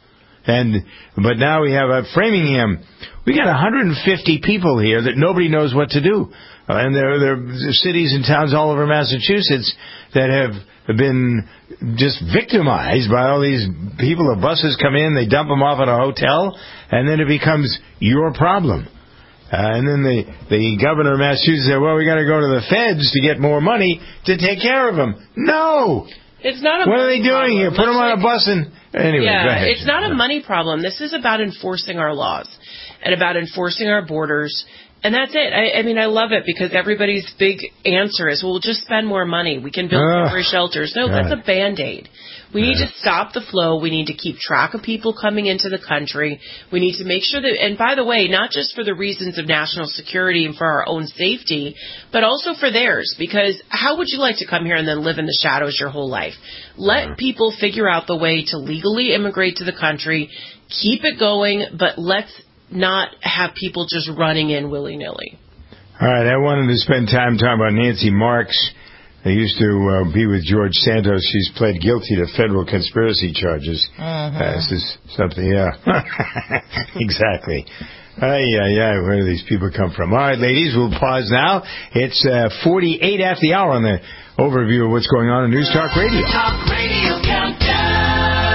And but now we have uh, Framingham. We got one hundred fifty people here that nobody knows what to do. Uh, and there, there are cities and towns all over Massachusetts that have been just victimized by all these people. The buses come in, they dump them off at a hotel, and then it becomes your problem. Uh, and then the, the governor of Massachusetts said, well, we got to go to the feds to get more money to take care of them. No! It's not a What are they doing problem. here? Put them on a bus and... Anyway, yeah, go ahead. it's not a money problem. This is about enforcing our laws and about enforcing our borders. And that's it. I, I mean, I love it because everybody's big answer is, well, we'll just spend more money. We can build temporary shelters. No, God. that's a Band-Aid. We need to stop the flow. We need to keep track of people coming into the country. We need to make sure that, and by the way, not just for the reasons of national security and for our own safety, but also for theirs. Because how would you like to come here and then live in the shadows your whole life? Let people figure out the way to legally immigrate to the country. Keep it going, but let's not have people just running in willy-nilly. All right, I wanted to spend time talking about Nancy Marks. I used to uh, be with George Santos. She's pled guilty to federal conspiracy charges. Mm-hmm. Uh, this is something, yeah. Exactly. Uh, yeah, yeah, where do these people come from? All right, ladies, we'll pause now. It's uh, forty-eight after the hour on the overview of what's going on in News Talk Radio. Talk Radio Countdown.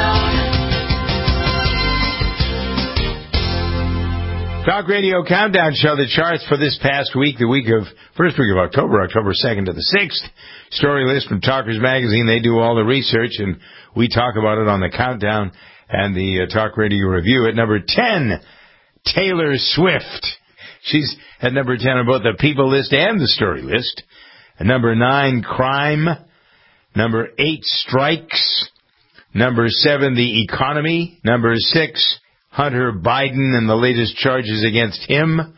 Talk Radio Countdown show the charts for this past week, the week of, first week of October, October second to the sixth. Story list from Talkers Magazine. They do all the research, and we talk about it on the Countdown and the uh, Talk Radio Review. At number ten, Taylor Swift. She's at number ten on both the People list and the Story list. At number nine, Crime. Number eight, Strikes. Number seven, The Economy. Number six, Hunter Biden and the latest charges against him.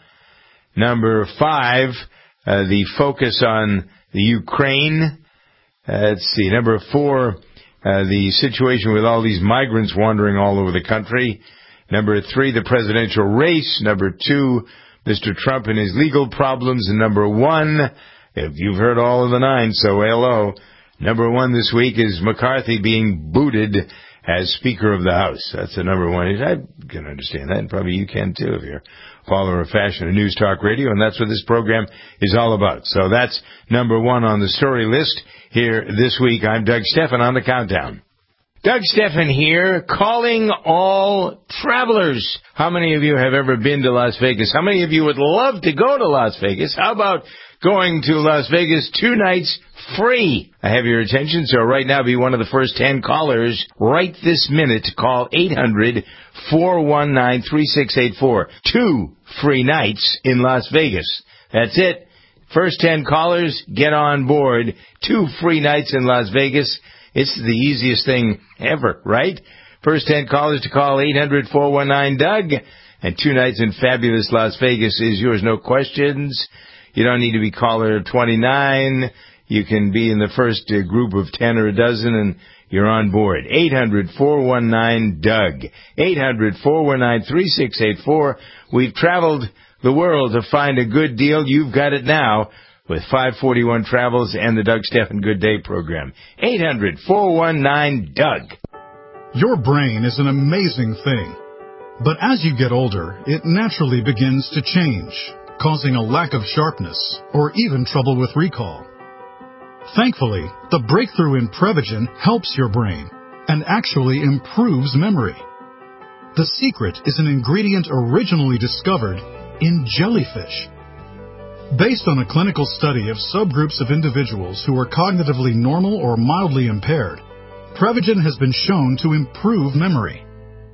Number five, uh, the focus on the Ukraine. Uh, let's see. Number four, uh, the situation with all these migrants wandering all over the country. Number three, the presidential race. Number two, Mister Trump and his legal problems. And number one, if you've heard all of the nine, so hello. Number one this week is McCarthy being booted as Speaker of the House. That's the number one. I can understand that, and probably you can too if you're a follower of fashion and News Talk Radio, and that's what this program is all about. So that's number one on the story list here this week. I'm Doug Stephan on the Countdown. Doug Stephan here, calling all travelers. How many of you have ever been to Las Vegas? How many of you would love to go to Las Vegas? How about going to Las Vegas two nights free? I have your attention, so right now be one of the first ten callers right this minute. Call eight hundred, four one nine, three six eight four. Two free nights in Las Vegas. That's it. First ten callers, get on board. Two free nights in Las Vegas. It's the easiest thing ever, right? First ten callers to call eight hundred, four one nine, Doug. And two nights in fabulous Las Vegas is yours. No questions. You don't need to be caller twenty-nine. You can be in the first uh, group of ten or a dozen, and you're on board. eight hundred, four one nine, Doug. eight hundred, four one nine, three six eight four. We've traveled the world to find a good deal. You've got it now with five forty-one Travels and the Doug Stephan Good Day program. eight hundred, four one nine, Doug. Your brain is an amazing thing. But as you get older, it naturally begins to change, causing a lack of sharpness or even trouble with recall. Thankfully, the breakthrough in Prevagen helps your brain and actually improves memory. The secret is an ingredient originally discovered in jellyfish. Based on a clinical study of subgroups of individuals who are cognitively normal or mildly impaired, Prevagen has been shown to improve memory.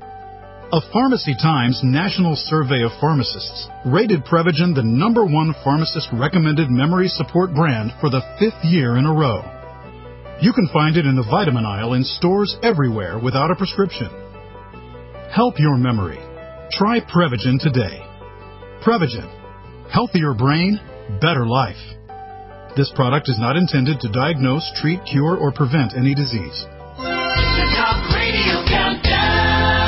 A Pharmacy Times National Survey of Pharmacists rated Prevagen the number one pharmacist-recommended memory support brand for the fifth year in a row. You can find it in the vitamin aisle in stores everywhere without a prescription. Help your memory. Try Prevagen today. Prevagen. Healthier brain, better life. This product is not intended to diagnose, treat, cure, or prevent any disease. The Talk Radio Countdown.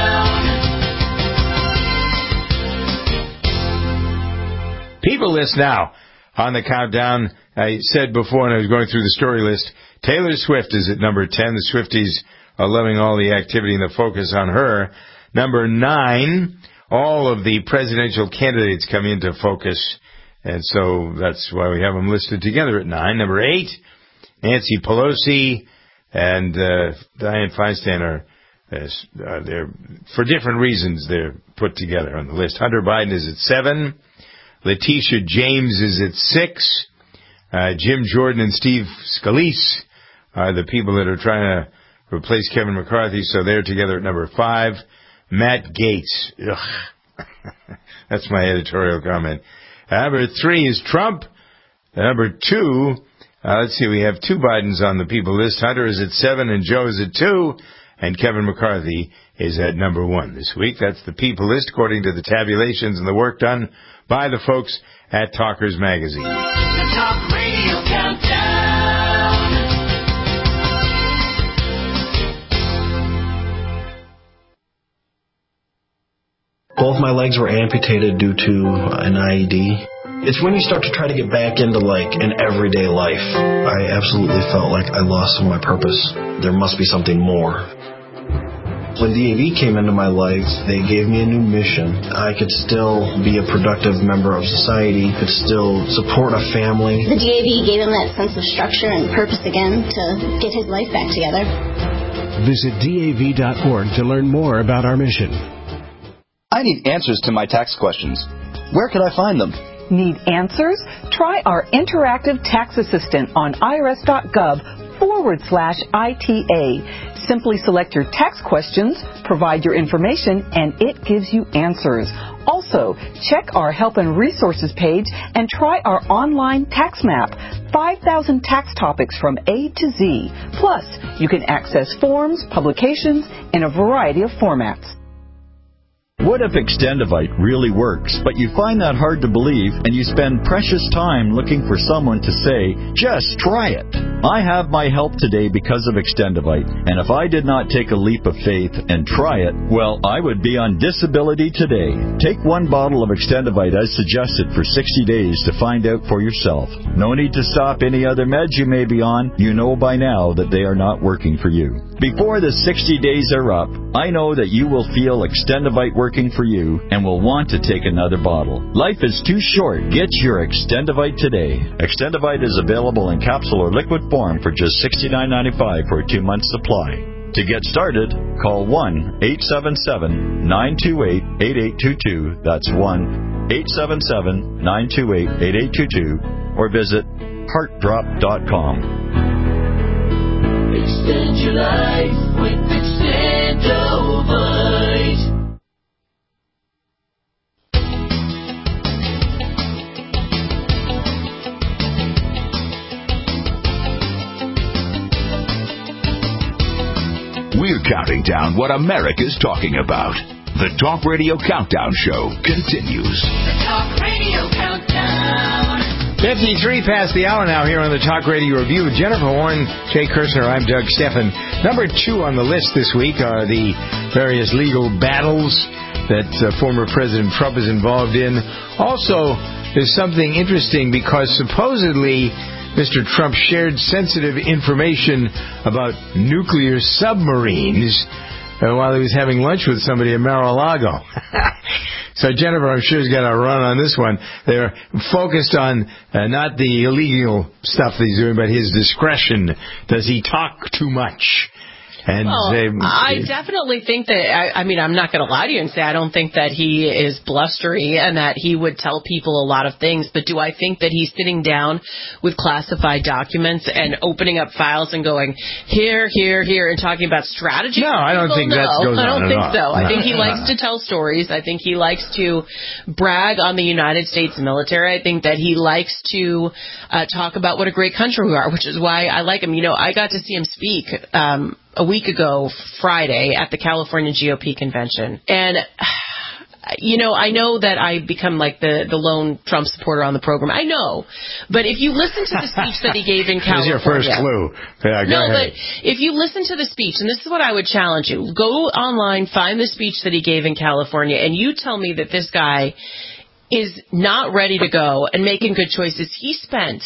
People list now on the Countdown. I said before when I was going through the story list, Taylor Swift is at number ten. The Swifties are loving all the activity and the focus on her. Number nine, all of the presidential candidates come into focus, and so that's why we have them listed together at nine. Number eight, Nancy Pelosi and uh, Dianne Feinstein are uh, they're for different reasons they're put together on the list. Hunter Biden is at seven. Letitia James is at six. Uh, Jim Jordan and Steve Scalise are the people that are trying to replace Kevin McCarthy, so they're together at number five. Matt Gaetz. Ugh. That's my editorial comment. Uh, number three is Trump. Uh, number two, uh, let's see, we have two Bidens on the people list. Hunter is at seven and Joe is at two, and Kevin McCarthy is at number one this week. That's the people list according to the tabulations and the work done by the folks at Talkers Magazine. The Talk Radio Countdown. Both my legs were amputated due to an I E D. It's when you start to try to get back into, like, an everyday life. I absolutely felt like I lost some of my purpose. There must be something more. When D A V came into my life, they gave me a new mission. I could still be a productive member of society, could still support a family. The D A V gave him that sense of structure and purpose again to get his life back together. Visit D A V dot org to learn more about our mission. I need answers to my tax questions. Where could I find them? Need answers? Try our interactive tax assistant on irs.gov forward slash ITA. Simply select your tax questions, provide your information, and it gives you answers. Also, check our help and resources page and try our online tax map. five thousand tax topics from A to Z. Plus, you can access forms, publications in a variety of formats. What if Extendivite really works, but you find that hard to believe and you spend precious time looking for someone to say, just try it? I have my help today because of Extendivite, and if I did not take a leap of faith and try it, well, I would be on disability today. Take one bottle of Extendivite as suggested for sixty days to find out for yourself. No need to stop any other meds you may be on. You know by now that they are not working for you. Before the sixty days are up, I know that you will feel Extendivite working for you and will want to take another bottle. Life is too short. Get your Extendivite today. Extendivite is available in capsule or liquid form for just sixty-nine ninety-five for a two-month supply. To get started, call one eight seven seven, nine two eight, eight eight two two. That's one eight seven seven, nine two eight, eight eight two two or visit heart drop dot com. Extend your life with Extendivite. We're counting down what America's talking about. The Talk Radio Countdown Show continues. The Talk Radio Countdown. fifty-three past the hour now here on the Talk Radio Review. Jennifer Warren, Jay Kirshner, I'm Doug Steffen. Number two on the list this week are the various legal battles that uh, former President Trump is involved in. Also, there's something interesting because supposedly Mister Trump shared sensitive information about nuclear submarines uh, while he was having lunch with somebody in Mar-a-Lago. So Jennifer, I'm sure, has got a run on this one. They're focused on uh, not the illegal stuff that he's doing, but his discretion. Does he talk too much? And well, they, I definitely think that, I, I mean, I'm not going to lie to you and say I don't think that he is blustery and that he would tell people a lot of things, but do I think that he's sitting down with classified documents and opening up files and going, here, here, here, and talking about strategy? No, I don't people? think no, that goes on I don't at think all. so. No, I think he no. likes to tell stories. I think he likes to brag on the United States military. I think that he likes to uh, talk about what a great country we are, which is why I like him. You know, I got to see him speak um, a week ago, Friday, at the California G O P convention. And, you know, I know that I become like the, the lone Trump supporter on the program. I know. But if you listen to the speech that he gave in California. Here's your first clue. Yeah, go no, ahead. but if you listen to the speech, and this is what I would challenge you, go online, find the speech that he gave in California, and you tell me that this guy is not ready to go and making good choices. He spent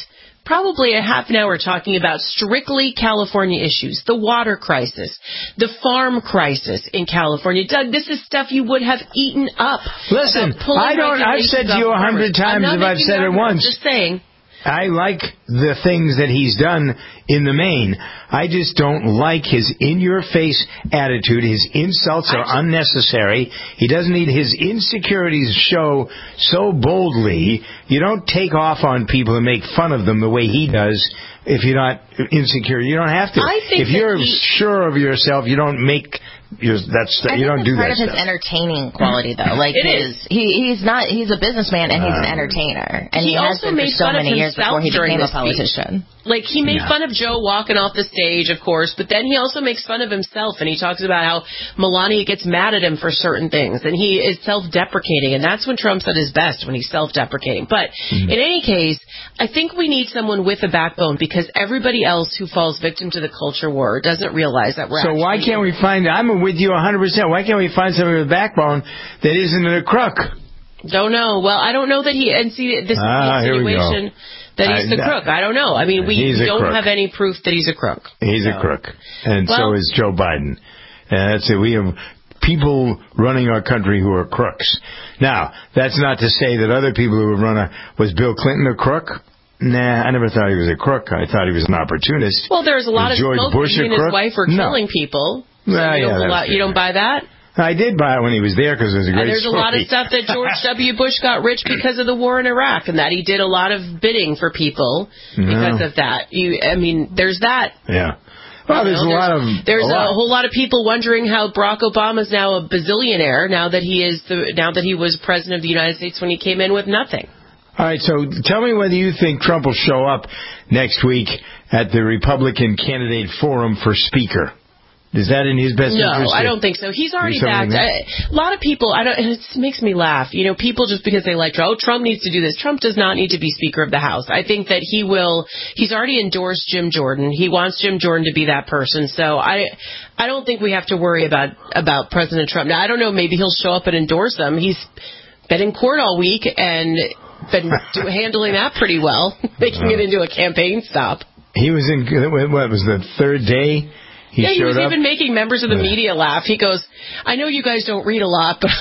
probably a half an hour talking about strictly California issues, the water crisis, the farm crisis in California. Doug, this is stuff you would have eaten up. Listen, I don't, I've said to you a hundred times if I've said it once. I'm just saying. I like the things that he's done in the main. I just don't like his in-your-face attitude. His insults are unnecessary. He doesn't need his insecurities show so boldly. You don't take off on people and make fun of them the way he does if you're not insecure. You don't have to. I think if you're he, sure of yourself, you don't make... You're, that's I you don't do part that. Part of his stuff. entertaining quality, though, like it his, is. he he's not he's a businessman and he's Um, an entertainer, and he, he, has also been made for so fun many of years before he during became a this speech. politician. Like, he made Yeah. fun of Joe walking off the stage, of course, but then he also makes fun of himself, and he talks about how Melania gets mad at him for certain things, and he is self-deprecating, and that's when Trump's at his best, when he's self-deprecating. But mm-hmm. in any case, I think we need someone with a backbone, because everybody else who falls victim to the culture war doesn't realize that we're So why can't we find, I'm with you one hundred percent, why can't we find somebody with a backbone that isn't a crook? Don't know. Well, I don't know that he, and see, this is ah, the insinuation that he's I, the crook. I don't know. I mean, we don't crook. have any proof that he's a crook. He's so. a crook. And well, so is Joe Biden. And that's it. We have people running our country who are crooks. Now, that's not to say that other people who have run a, was Bill Clinton a crook? Nah, I never thought he was a crook. I thought he was an opportunist. Well, there's a lot was of George smoke Bush that he and his wife were no. killing people. So well, you, yeah, don't lot, you don't buy that? I did buy it when he was there because it was a great and there's story. a lot of stuff that George W. Bush got rich because of the war in Iraq, and that he did a lot of bidding for people because no. of that. You, I mean, there's that. Yeah. Well, there's you know, a lot of there's a, a, lot. whole lot of people wondering how Barack Obama's now a bazillionaire now that he is the now that he was president of the United States when he came in with nothing. All right, so tell me whether you think Trump will show up next week at the Republican Candidate Forum for Speaker. Is that in his best no, interest? No, I don't think so. He's already like backed. I, a lot of people, I don't, and it makes me laugh. You know, people just because they like, oh, Trump needs to do this. Trump does not need to be Speaker of the House. I think that he will, he's already endorsed Jim Jordan. He wants Jim Jordan to be that person. So I I don't think we have to worry about, about President Trump. Now, I don't know, maybe he'll show up and endorse him. He's been in court all week and been do, handling that pretty well, making it into a campaign stop. He was in, what was the third day? He yeah, he was up. even making members of the media laugh. He goes, I know you guys don't read a lot, but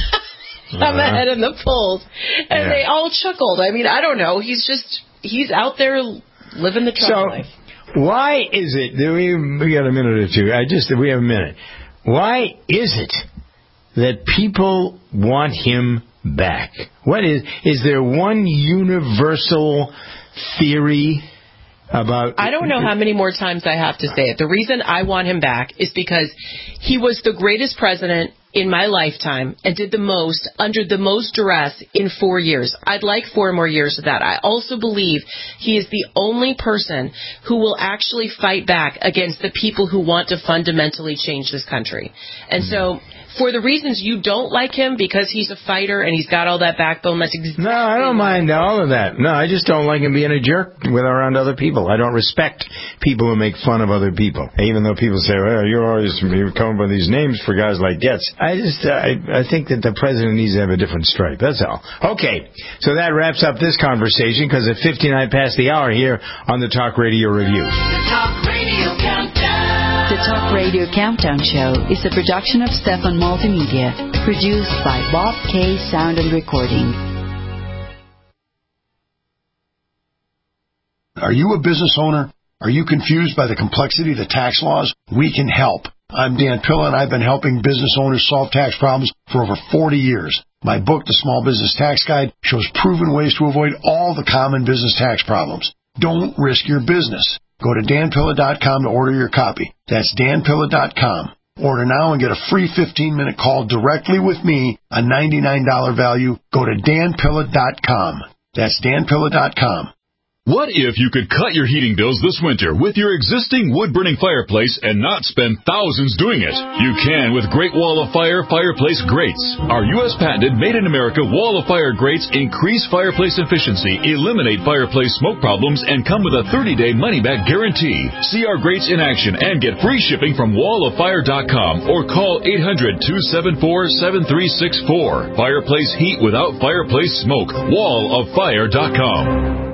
I'm uh, ahead in the polls. And yeah. they all chuckled. I mean, I don't know. He's just, he's out there living the Trump so, life. Why is it, do we, we got a minute or two. I just, we have a minute. Why is it that people want him back? What is, is there one universal theory about... I don't know how many more times I have to say it. The reason I want him back is because he was the greatest president in my lifetime and did the most under the most duress in four years. I'd like four more years of that. I also believe he is the only person who will actually fight back against the people who want to fundamentally change this country. And so... for the reasons you don't like him, because he's a fighter and he's got all that backbone, that's exactly... No, I don't mind all of that. No, I just don't like him being a jerk with around other people. I don't respect people who make fun of other people. Even though people say, well, you're always you're coming up with these names for guys like Getz. I just, I, I think that the president needs to have a different stripe. That's all. Okay, so that wraps up this conversation, because at fifty-nine past the hour here on the Talk Radio Review. The Talk Radio Countdown. The Talk Radio Countdown Show is a production of Stefan Multimedia, produced by Bob K. Sound and Recording. Are you a business owner? Are you confused by the complexity of the tax laws? We can help. I'm Dan Pilla, and I've been helping business owners solve tax problems for over forty years. My book, The Small Business Tax Guide, shows proven ways to avoid all the common business tax problems. Don't risk your business. Go to dan pilla dot com to order your copy. That's dan pilla dot com. Order now and get a free fifteen-minute call directly with me, a ninety-nine dollars value. Go to dan pilla dot com. That's dan pilla dot com. What if you could cut your heating bills this winter with your existing wood-burning fireplace and not spend thousands doing it? You can with Great Wall of Fire Fireplace Grates. Our U S patented made-in-America Wall of Fire grates increase fireplace efficiency, eliminate fireplace smoke problems, and come with a thirty-day money-back guarantee. See our grates in action and get free shipping from wall of fire dot com or call eight hundred, two seven four, seven three six four. Fireplace heat without fireplace smoke. wall of fire dot com.